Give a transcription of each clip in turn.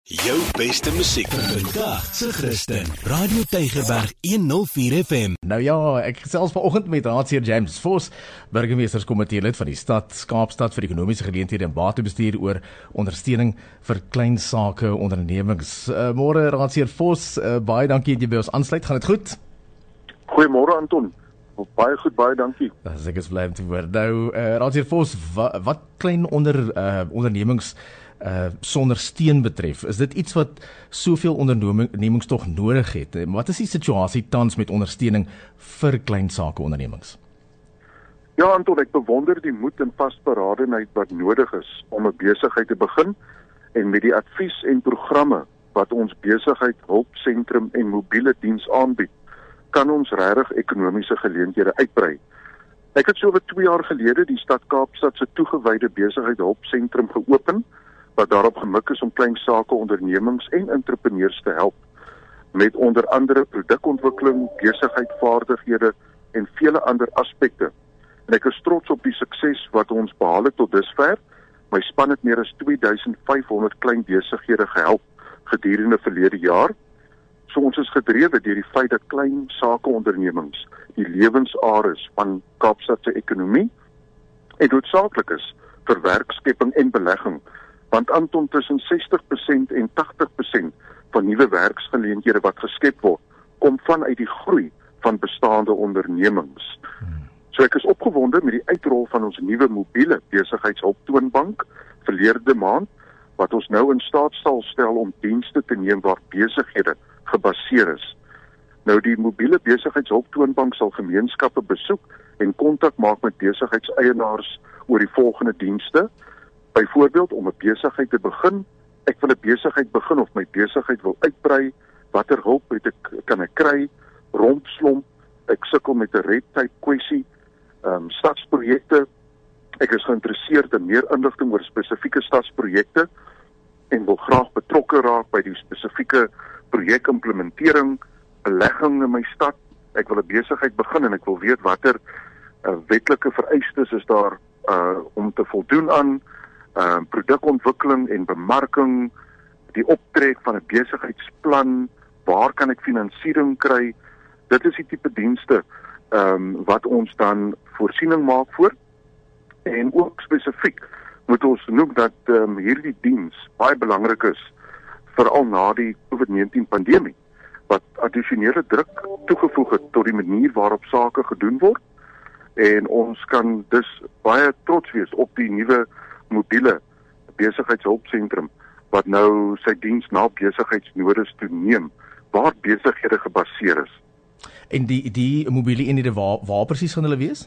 Jou beste musiek vandag se Christen Radio Tygerberg 104 FM. Nou ja, ek gesels vanoggend met Raadsheer James Vos, burgemeesterskomitee-lid van die stad Kaapstad vir ekonomiese geleenthede en batebestuur oor ondersteuning vir klein sake ondernemings. Môre Raadsheer Vos, baie dankie dat jy by ons aansluit. Gaan dit goed? Goeiemôre Anton. Baie goed, baie dankie. Ek is bly om te hoor. Nou, Raadsheer Vos, wat klein ondernemings sonder steun betref, is dit iets wat soveel ondernemings tog nodig het? Wat is die situasie tans met ondersteuning vir klein sake ondernemings? Ja Anton, ek bewonder die moed en vasberadenheid wat nodig is om 'n besigheid te begin, en met die advies en programme wat ons besigheid hulpsentrum en mobiele diens aanbied, kan ons regtig ekonomiese geleenthede uitbrei. Ek het so oor 2 jaar gelede die stad Kaapstad se toegewyde besigheid hulpsentrum geopen, wat daarop gemik is om klein sake ondernemings en entrepreneurs te help met onder andere produkontwikkeling, besigheidvaardighede en vele ander aspekte. En ek is trots op die sukses wat ons behaal het tot dusver. My span het meer as 2500 klein besighede gehelp gedurende verlede jaar. So ons is gedrewe deur die feit dat klein sake ondernemings die lewensaar is van Kaapstad se ekonomie en noodsaaklik is vir werkskepping en belegging. Want Anton, tussen 60% en 80% van nuwe werksgeleenthede wat geskep word, kom vanuit die groei van bestaande ondernemings. So ek is opgewonde met die uitrol van ons nuwe mobiele besigheidshulptoonbank verlede maand, wat ons nou in staat sal stel om dienste te neem waar besighede gebaseer is. Nou die mobiele besigheidshulptoonbank sal gemeenskappe besoek en kontak maak met besigheidseienaars oor die volgende dienste. Byvoorbeeld om 'n besigheid te begin, ek wil 'n besigheid begin of my besigheid wil uitbrei, watter hulp kan ek kry, rompslomp, ek sukkel met 'n red tape kwessie, stadsprojekte, ek is geïnteresseerd in meer inligting oor spesifieke stadsprojekte en wil graag betrokke raak by die spesifieke projekimplementering, belegging in my stad, ek wil 'n besigheid begin en ek wil weet watter wetlike vereistes is daar om te voldoen aan, produkontwikkeling en bemarking, die optrek van 'n besigheidsplan, waar kan ek finansiering kry? Dit is die tipe dienste wat ons dan voorsiening maak voor. En ook spesifiek moet ons noem dat hierdie diens baie belangrik is, veral na die COVID-19 pandemie, wat addisionele druk toegevoeg het tot die manier waarop sake gedoen word. En ons kan dus baie trots wees op die nuwe mobiele besigheidshulpsentrum wat nou sy diens na besigheidsnodes toe neem, waar besighede gebaseer is. En die mobiele eenhede, waar presies gaan hulle wees?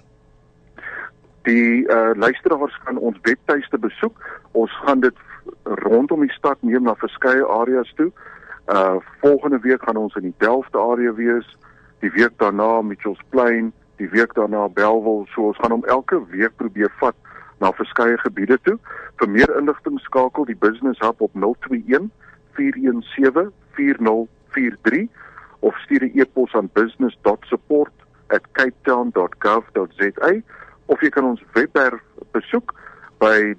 Die luisteraars kan ons webtuiste besoek. Ons gaan dit rondom die stad neem na verskeie areas toe. Volgende week gaan ons in die Delft area wees, die week daarna Mitchells Plain, die week daarna Bellville. So ons gaan hom elke week probeer vat na verskeie gebiede toe. Vir meer inligting skakel die Business Hub op 021 417 4043 of stuur 'n e-pos aan business.support@capetown.gov.za of jy kan ons webwerf besoek by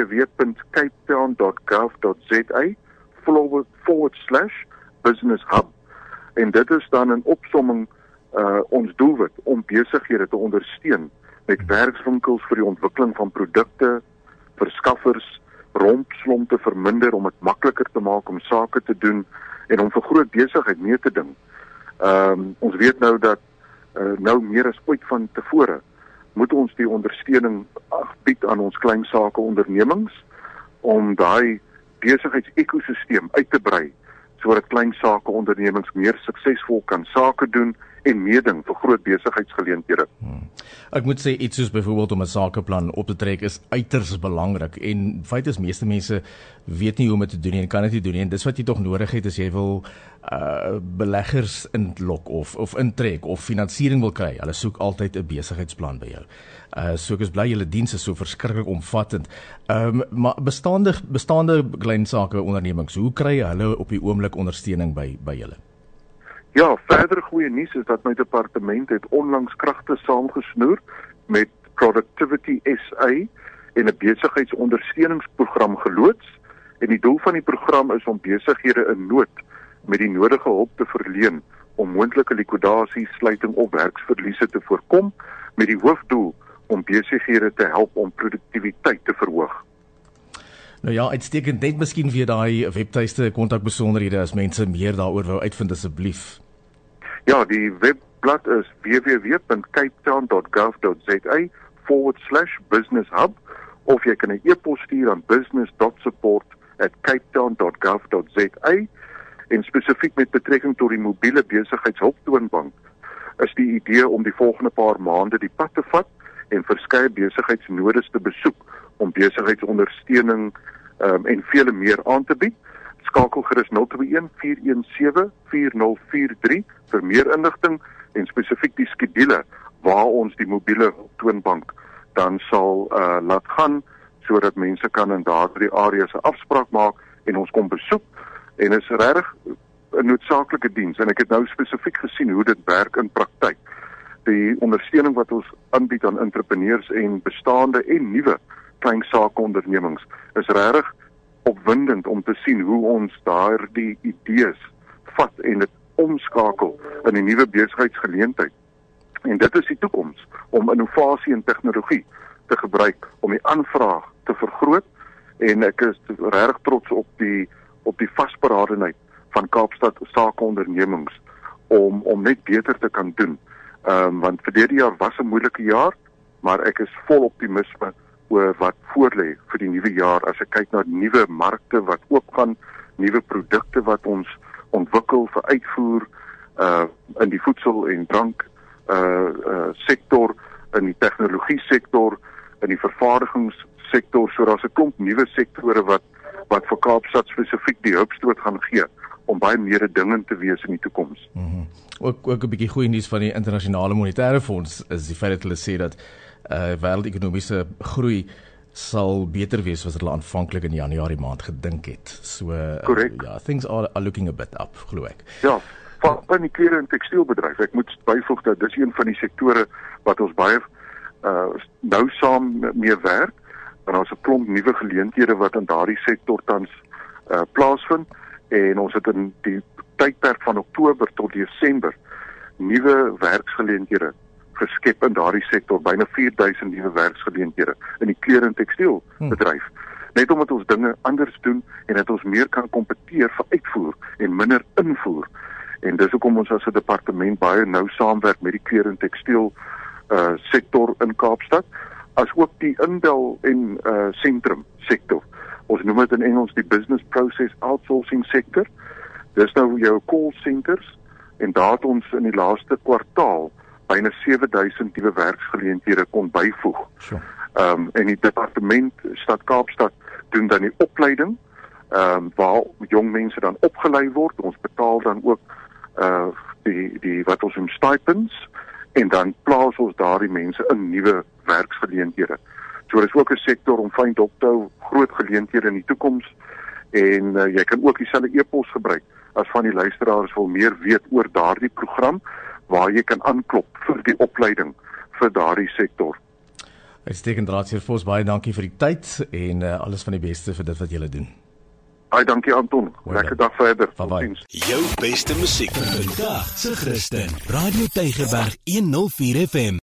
www.capetown.gov.za/business hub. En dit is dan 'n opsomming ons doelwit om besighede te ondersteun met werkswinkels vir die ontwikkeling van produkte, verskaffers, rompslomp te verminder om dit makliker te maak om sake te doen en om vir groot besigheid mee te ding. Ons weet nou dat nou meer as ooit van tevore moet ons die ondersteuning bied aan ons klein sake ondernemings om daai besigheidsekosisteem uit te brei sodat klein sake ondernemings meer suksesvol kan sake doen en meeding vir groot besigheidsgeleenthede. Ek moet sê iets soos byvoorbeeld om 'n sakeplan op te trek is uiters belangrik en feit is meeste mense weet nie hoe om dit te doen nie en kan dit nie doen nie en dis wat jy tog nodig het as jy wil beleggers inlok of intrek of finansiering wil kry. Hulle soek altyd 'n besigheidsplan by jou. So ek is bly julle diens is so verskriklik omvattend. Maar bestaande klein sake ondernemings, hoe kry hulle op die oomblik ondersteuning by julle? Ja, verder goeie nuus is dat my departement het onlangs kragte saamgesnoer met Productivity SA en 'n besigheidsondersteuningsprogram geloods En die doel van die program is om besighede in nood met die nodige hulp te verleen om moontlike likwidasie, sluiting of werksverliese te voorkom, met die hoofdoel om besighede te help om produktiwiteit te verhoog. Nou ja, uitstekend, net miskien via daai webtuiste kontakbesonderhede as mense meer daaroor wou uitvind asseblief. Ja, die webblad is www.capetown.gov.za/businesshub of jy kan 'n e-pos stuur aan business.support@capetown.gov.za en spesifiek met betrekking tot die mobiele besigheidshulptoonbank is die idee om die volgende paar maande die pad te vat en verskeie besigheidsnodes te besoek om besigheidsondersteuning en vele meer aan te bied. Skakel gerus 021-417-4043 vir meer inligting en spesifiek die skedule waar ons die mobiele toonbank dan sal laat gaan, sodat mense kan in daardie areas 'n afspraak maak en ons kom besoek. En is regtig 'n noodsaaklike diens en ek het nou spesifiek gesien hoe dit werk in praktyk. Die ondersteuning wat ons aanbied aan entrepreneurs en bestaande en nuwe klein sakeondernemings is regtig opwindend om te sien hoe ons daardie idees vat en dit omskakel in 'n nuwe besigheidsgeleentheid. En dit is die toekoms om innovasie en tegnologie te gebruik om die aanvraag te vergroot en ek is regtig trots op die vasberadenheid van Kaapstad sakeondernemings om net beter te kan doen. Want verlede jaar was 'n moeilike jaar, maar ek is vol optimisme oor wat voorlê vir die nuwe jaar as ek kyk na nuwe markte wat oopgaan, nuwe produkte wat ons ontwikkel vir uitvoer in die voedsel en drank sektor, in die tegnologie sektor, in die vervaardigingssektor, so daar's 'n klomp nuwe sektore wat vir Kaapstad spesifiek die hulpstoot gaan gee om baie meer dingend te wees in die toekoms. Ook 'n bietjie goeie nuus van die Internasionale Monetaire Fonds is die feit dat hulle sê dat wêreldekonomiese groei sal beter wees as hulle aanvanklik in Januarie maand gedink het. So ja, things are looking a bit up, glo ek. Ja, van die klere- en tekstielbedryf. Ek moet byvoeg dat dis een van die sektore wat ons baie nou saam mee werk. En ons het 'n klomp nuwe geleenthede wat in daardie sektor tans plaasvind en ons het in die tydperk van Oktober tot Desember nuwe werksgeleenthede geskep in daardie sektor, byna 4000 nuwe werksgeleenthede in die klere- en tekstielbedryf. Net omdat ons dinge anders doen en dat ons meer kan kompeteer vir uitvoer en minder invoer. En dis hoekom ons as 'n departement baie nou saamwerk met die klere- en tekstiel sektor in Kaapstad, as ook die inbel en sentrum sektor. Ons noem dit in Engels die business process outsourcing sektor. Dis nou jou call centers en daar het ons in die laaste kwartaal byna 7000 nuwe werksgeleenthede kon byvoeg. Sure. En die departement Stad Kaapstad doen dan die opleiding waar jong mense dan opgelei word. Ons betaal dan ook die wat ons noem stipends en dan plaas ons daardie mense in nuwe werksgeleenthede. So dis ook 'n sektor om fyn dop te hou, groot geleenthede in die toekoms en jy kan ook dieselfde e-pos gebruik as van die luisteraars wil meer weet oor daardie program waar jy kan aanklop vir die opleiding vir daardie sektor. Uitstekend, Raadsheer Vos, baie dankie vir die tyd en alles van die beste vir dit wat julle doen. Baie dankie Anton. Lekker dag verder. Bye-bye. Jou beste musiek vandag se Christen. Radio Tygerberg 104 FM.